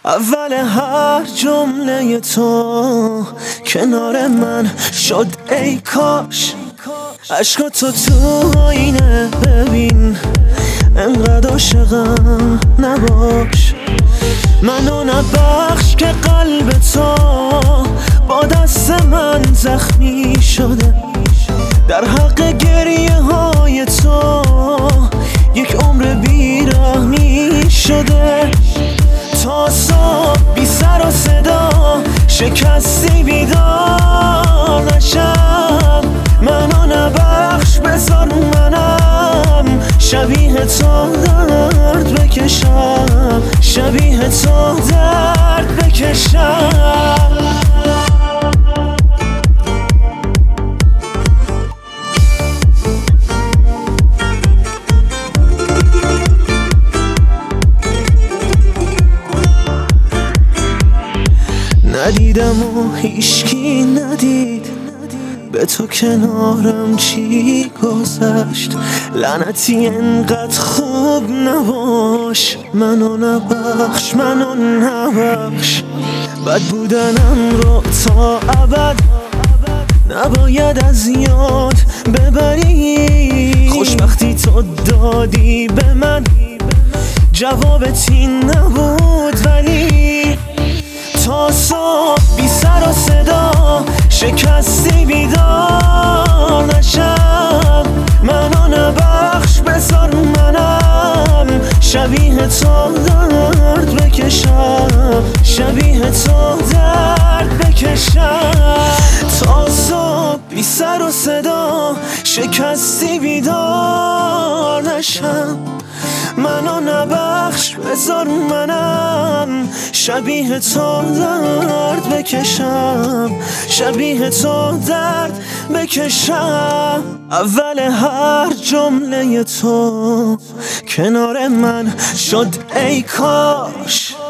اول هر جمله تو کنار من شد ای کاش. عشق تو آینه ببین، انقدر عاشقم نباش. منو نبخش که قلب تو با دست من زخمی شده. در حق گریه های تو یک عمر بیرحمی شده. تا صبح بی سر و صدا شکستی بیدار نشم. منو نبخش بذار منم شبیه تو درد بکشم، شبیه تو درد بکشم. ندیدم و هیچکی ندید، به تو کنارم چی گذشت. لعنتی انقدر خوب نباش، منو نبخش، منو نبخش. بد بودنم رو تا ابد نباید از یاد ببری. خوشبختی تو دادی به من، جوابت این نبود ولی تا صبح بی سر و صدا شکستی بیدار نشم. منو نبخش بذار منم شبیه تو درد بکشم، شبیه تو درد بکشم. تا صبح بی سر و صدا شکستی بیدار نشم. منو نبخش بذار منم شبیه تو درد بکشم، شبیه تو درد بکشم. اول هر جمله تو کنار من شد ای کاش.